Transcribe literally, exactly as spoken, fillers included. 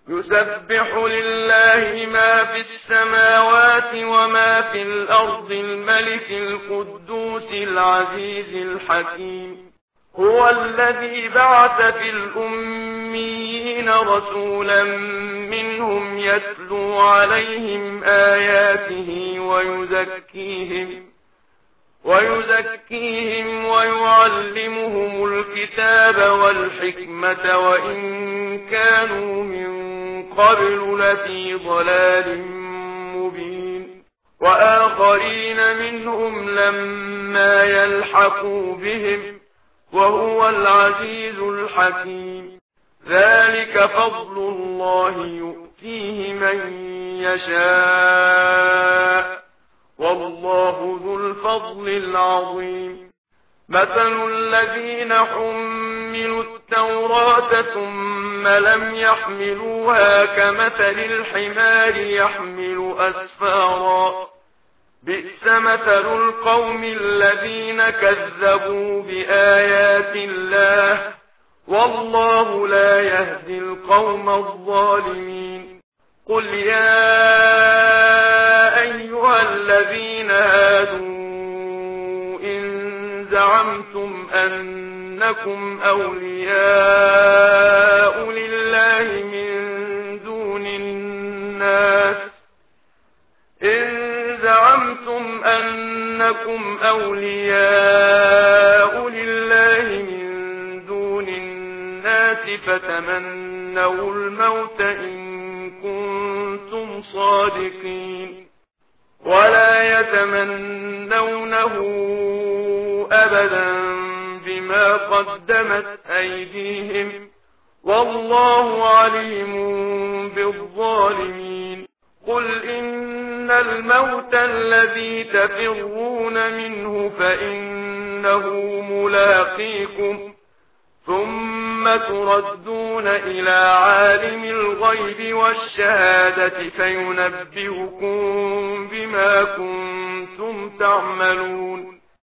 يسبح لله ما في السماوات وما في الأرض الملك القدوس العزيز الحكيم. هو الذي بعث في الأميين رسولا منهم يتلو عليهم آياته ويزكيهم ويزكيهم ويعلمهم الكتاب والحكمة وإن كانوا من قبل لفي ضلال مبين. وآخرين منهم لما يلحقوا بهم وهو العزيز الحكيم. ذلك فضل الله يؤتيه من يشاء والله ذو الفضل العظيم. مثل الذين حملوا التوراة ثم لم يحملوها كمثل الحمار يحمل أسفارا بئس مثل القوم الذين كذبوا بآيات الله والله لا يهدي القوم الظالمين. قل يا أيها الذين هادوا إن زعمتم أنكم أولياء لله من دون الناس إن زعمتم أنكم أولياء لله من دون الناس فتمنوا الموت إن كنتم صادقين ولا يتمنونه أبدا بما قدمت أيديهم والله عليم بالظالمين. قل إن الموت الذي تفرون منه فإنه ملاقيكم ثم تردون إلى عالم الغيب والشهادة فينبئكم بما كنتم تعملون.